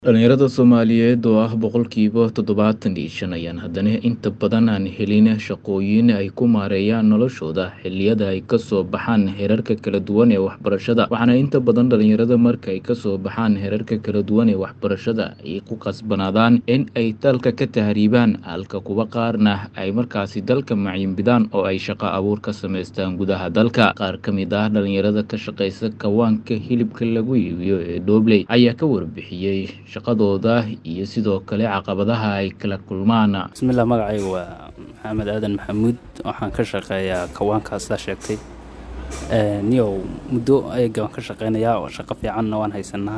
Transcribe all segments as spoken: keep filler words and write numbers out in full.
Dhalinyarada Soomaaliyeed oo ah boqolkiiba toddobaatan iyo shan ayaan haddana inta badan aan helin shaqooyin ay ku maareeyaan noloshooda xilliyada ay ka soo baxaan heerarka kala duwan ee waxbarashada. Waxaana inta badan dhalinyarada marka ay ka soo baxaan heerarka kala duwan ee waxbarashada ay ku khasbanaadaan in ay dalka ka tahriibaan, halka kuwa qaarna ay markaasi dalka maciinbidaan oo ay shaqo abuur ka samaystaan gudaha dalka. Qaar ka mid ah dhalinyarada ka shaqeysa kawaanka hilibka lagu iibiyo ee Doobley ayaa ka warbixiyey shaqadooda iyo sidoo kale caqabadaha ay kala kulmaan. bismillah magacaygu waa maxamed aadan maxamuud. waxaan ka shaqeeyaa kawaankaas la sheegtay een niyow muddo ayaga waan ka shaqeynayaa oo shaqo fiicanna waan haysanaa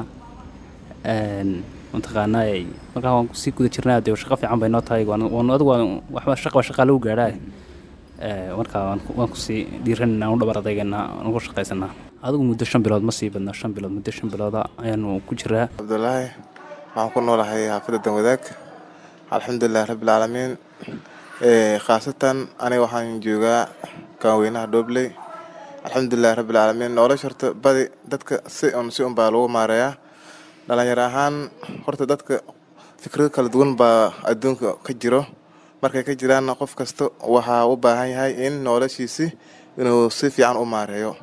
een mataqaanaa ay markaa waan si guda jirnaa dee shaqo fiican bay noo tahay waan waan adigu waan waxba shaqo shaqo lagu gaaray ee markaa waan waan ku sii dhiiranaa u dhabar adeegana ugu shaqeysanaa adigu muddo shan bilood ma sii badna shan bilood muddo shan bilood ayaanu ku jiraa. Abdullaahi waxaan ku noolahay xaafadda Danwadaag. Alxamdulillaah rabbil caalamiin. ee khaasatan aniga waxaan joogaa kaaweynaha Doobley. Alxamdulillaah rabbil caalamiin. nolosha horta badi dadka si on si un baa lagu maareeyaa. dhalinyaro ahaan horta dadka fikrado kala duwan baa adduunka ka jiro. markay ka jiraan qof kasta waxa uu baahan yahay in noloshiisi inuu si fiican u maareeyo.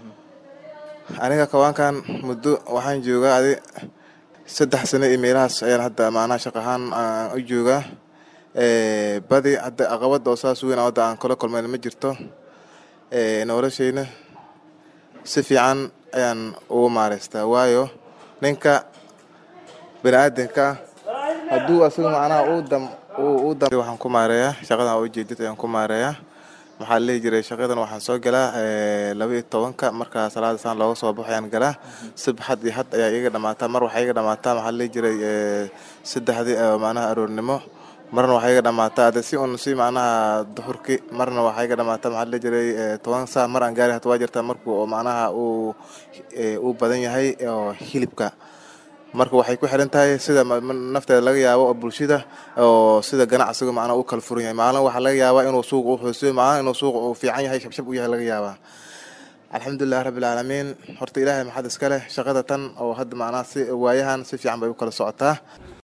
aniga kawaankan muddo waxaan joogaa adi saddex sano iyo meelahaas ayaan hadda macnaha shaqo ahaan aan u joogaa. ee badi hadda caqabad oo saas weyn oo hadda aan kala kulmayna ma jirto. ee noloshayna si fiican ayaan ugu maareystaa waayo ninka bini'aadanka hadduu asaga macnaha uu dam uu dam waxaan ku maareeyaa shaqadan oo jeedid ayaan ku maareeyaa. maxaa la jiray shaqadan waxaan soo galaa ee laba iyo tobanka marka salaada saan looga soo baxo ayaan galaa. sabxad iyo had ayaa iga dhamaataa mar waxay iga dhamaataa maxaa la jiray ee saddexdii macnaha aroornimo marna waxay iga dhamaataa si un si macnaha duhurki marna waxay iga dhamaataa maxaa la jiray toban saac mar aan gaari hata waa jirtaa markuu oo macnaha uu uu badan yahay oo hilibka marka waxay ku xiran tahay sida nafteeda laga yaabo oo bulshada oo sida ganacsiga macnaha uu kala furan yahay. maalin waxa laga yaabaa inuu suuq u hooseeyo maalin inuu suuq uu fiican yahay shabshab u yahay laga yaabaa. alxamdulillaah rabbil caalamiin. horta ilaahay maxad iska leh shaqada tan oo hadda macnaha si waayahan si fiican bay u kala socotaa.